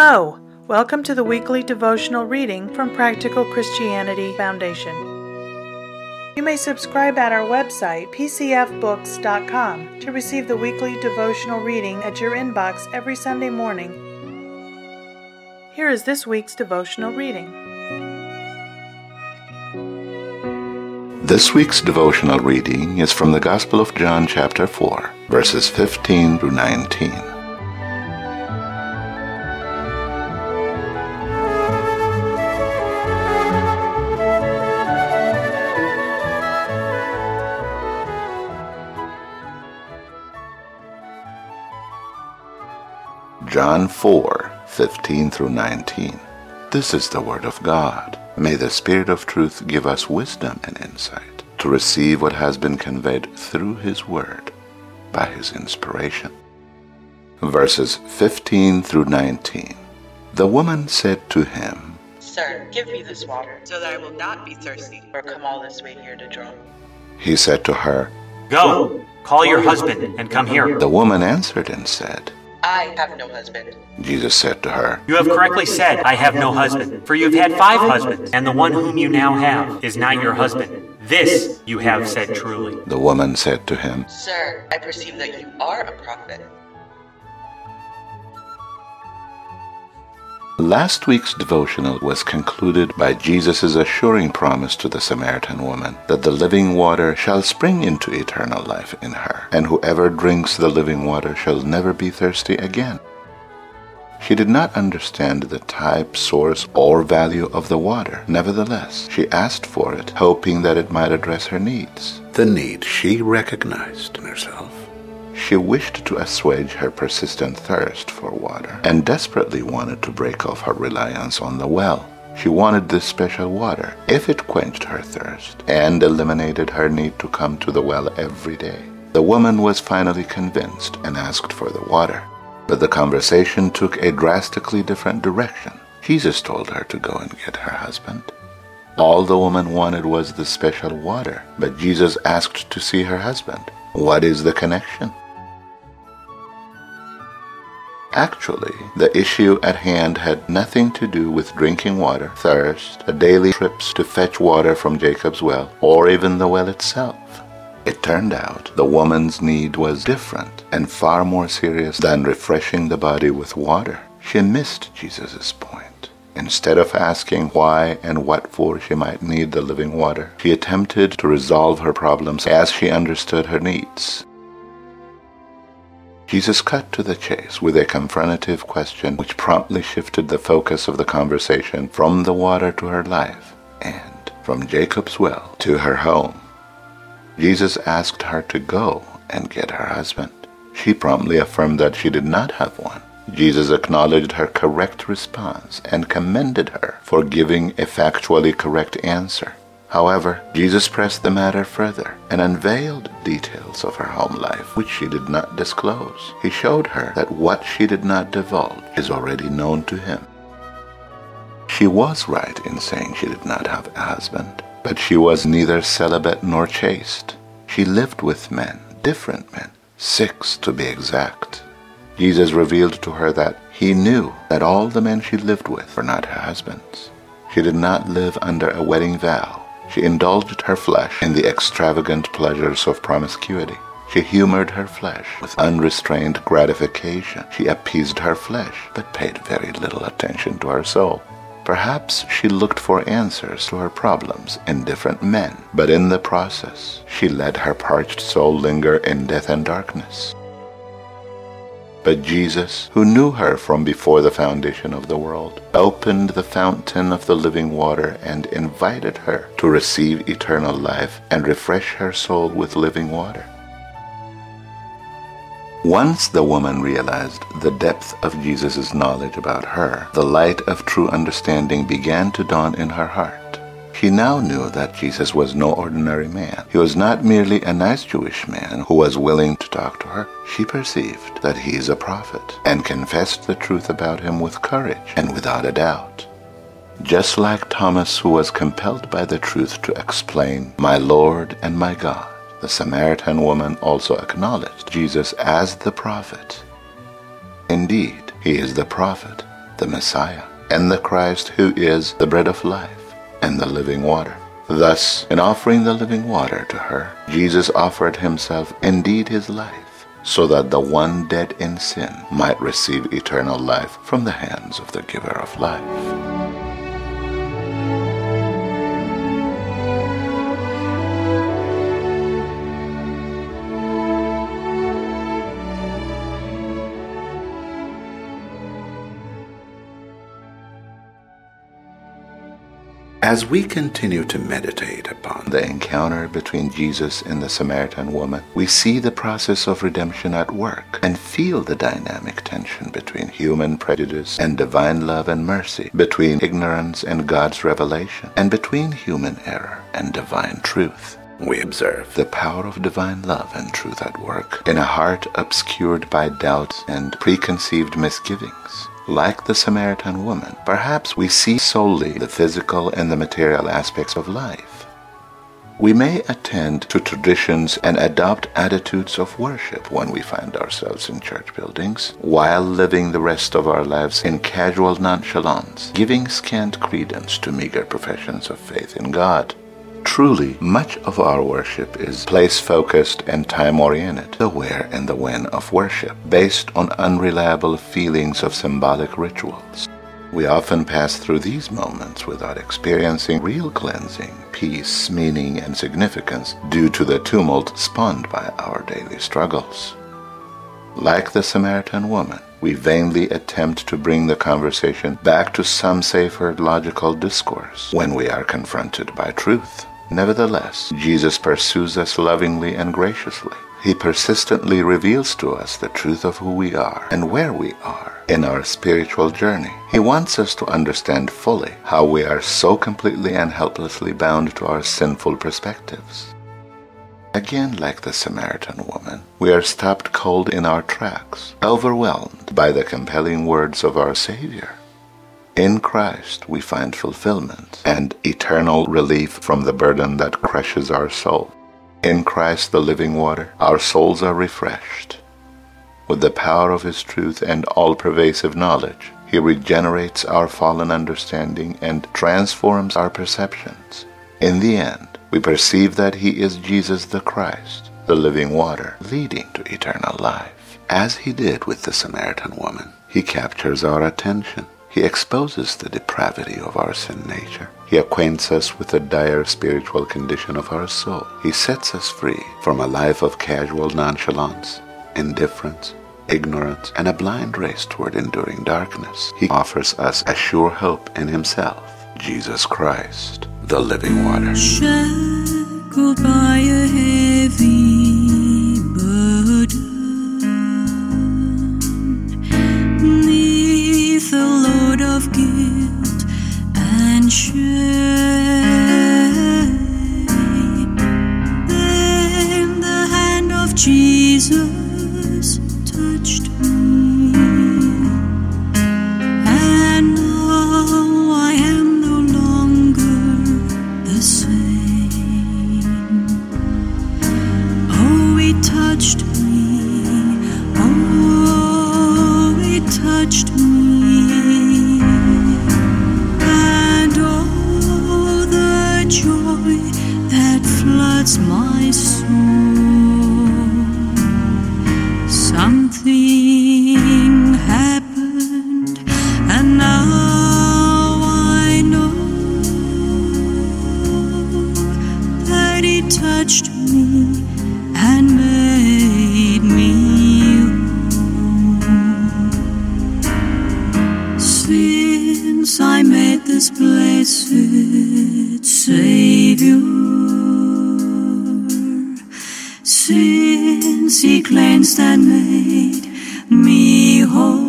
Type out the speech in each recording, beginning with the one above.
Hello! Welcome to the weekly devotional reading from Practical Christianity Foundation. You may subscribe at our website, pcfbooks.com, to receive the weekly devotional reading at your inbox every Sunday morning. Here is this week's devotional reading. This week's devotional reading is from the Gospel of John chapter 4, verses 15 through 19. John 4, 15 through 19. This is the Word of God. May the Spirit of truth give us wisdom and insight to receive what has been conveyed through His Word by His inspiration. Verses 15 through 19. The woman said to him, "Sir, give me this water, so that I will not be thirsty or come all this way here to draw." He said to her, "Go, call your husband and come here." The woman answered and said, "I have no husband." Jesus said to her, "You have correctly said, 'I have no husband,' for you have had 5 husbands, and the one whom you now have is not your husband. This you have said truly." The woman said to him, "Sir, I perceive that you are a prophet." Last week's devotional was concluded by Jesus' assuring promise to the Samaritan woman that the living water shall spring into eternal life in her, and whoever drinks the living water shall never be thirsty again. She did not understand the type, source, or value of the water. Nevertheless, she asked for it, hoping that it might address her needs. The need she recognized in herself. She wished to assuage her persistent thirst for water and desperately wanted to break off her reliance on the well. She wanted this special water if it quenched her thirst and eliminated her need to come to the well every day. The woman was finally convinced and asked for the water. But the conversation took a drastically different direction. Jesus told her to go and get her husband. All the woman wanted was the special water, but Jesus asked to see her husband. What is the connection? Actually, the issue at hand had nothing to do with drinking water, thirst, the daily trips to fetch water from Jacob's well, or even the well itself. It turned out the woman's need was different and far more serious than refreshing the body with water. She missed Jesus' point. Instead of asking why and what for she might need the living water, she attempted to resolve her problems as she understood her needs. Jesus cut to the chase with a confrontative question which promptly shifted the focus of the conversation from the water to her life and from Jacob's well to her home. Jesus asked her to go and get her husband. She promptly affirmed that she did not have one. Jesus acknowledged her correct response and commended her for giving a factually correct answer. However, Jesus pressed the matter further and unveiled details of her home life which she did not disclose. He showed her that what she did not divulge is already known to him. She was right in saying she did not have a husband, but she was neither celibate nor chaste. She lived with men, different men, 6 to be exact. Jesus revealed to her that he knew that all the men she lived with were not her husbands. She did not live under a wedding vow. She indulged her flesh in the extravagant pleasures of promiscuity. She humored her flesh with unrestrained gratification. She appeased her flesh, but paid very little attention to her soul. Perhaps she looked for answers to her problems in different men, but in the process, she let her parched soul linger in death and darkness. But Jesus, who knew her from before the foundation of the world, opened the fountain of the living water and invited her to receive eternal life and refresh her soul with living water. Once the woman realized the depth of Jesus' knowledge about her, the light of true understanding began to dawn in her heart. She now knew that Jesus was no ordinary man. He was not merely a nice Jewish man who was willing to talk to her. She perceived that he is a prophet and confessed the truth about him with courage and without a doubt. Just like Thomas, who was compelled by the truth to explain, "My Lord and my God," the Samaritan woman also acknowledged Jesus as the prophet. Indeed, he is the prophet, the Messiah, and the Christ who is the bread of life and the living water. Thus, in offering the living water to her, Jesus offered himself, indeed his life, so that the one dead in sin might receive eternal life from the hands of the giver of life. As we continue to meditate upon the encounter between Jesus and the Samaritan woman, we see the process of redemption at work and feel the dynamic tension between human prejudice and divine love and mercy, between ignorance and God's revelation, and between human error and divine truth. We observe the power of divine love and truth at work in a heart obscured by doubts and preconceived misgivings. Like the Samaritan woman, perhaps we see solely the physical and the material aspects of life. We may attend to traditions and adopt attitudes of worship when we find ourselves in church buildings, while living the rest of our lives in casual nonchalance, giving scant credence to meager professions of faith in God. Truly, much of our worship is place-focused and time-oriented, the where and the when of worship, based on unreliable feelings of symbolic rituals. We often pass through these moments without experiencing real cleansing, peace, meaning, and significance due to the tumult spawned by our daily struggles. Like the Samaritan woman, we vainly attempt to bring the conversation back to some safer logical discourse when we are confronted by truth. Nevertheless, Jesus pursues us lovingly and graciously. He persistently reveals to us the truth of who we are and where we are in our spiritual journey. He wants us to understand fully how we are so completely and helplessly bound to our sinful perspectives. Again, like the Samaritan woman, we are stopped cold in our tracks, overwhelmed by the compelling words of our Savior. In Christ we find fulfillment and eternal relief from the burden that crushes our soul. In Christ the living water, our souls are refreshed. With the power of His truth and all-pervasive knowledge, He regenerates our fallen understanding and transforms our perceptions. In the end, we perceive that He is Jesus the Christ, the living water, leading to eternal life. As He did with the Samaritan woman, He captures our attention. He exposes the depravity of our sin nature. He acquaints us with the dire spiritual condition of our soul. He sets us free from a life of casual nonchalance, indifference, ignorance, and a blind race toward enduring darkness. He offers us a sure hope in Himself, Jesus Christ, the living water. Shackled by a heavy burden, neath the load of guilt and shame, then the hand of Jesus touched me, and now I am no longer the same. Oh, it touched me, oh, it touched me, and oh, the joy that floods my soul. Something happened, and now I know that it touched me and made me whole. Since I met this blessed Savior, since He cleansed and made me whole,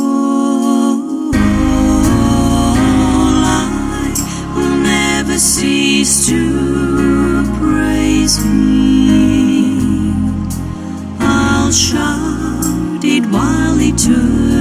I will never cease to praise Him. I'll shout it while eternity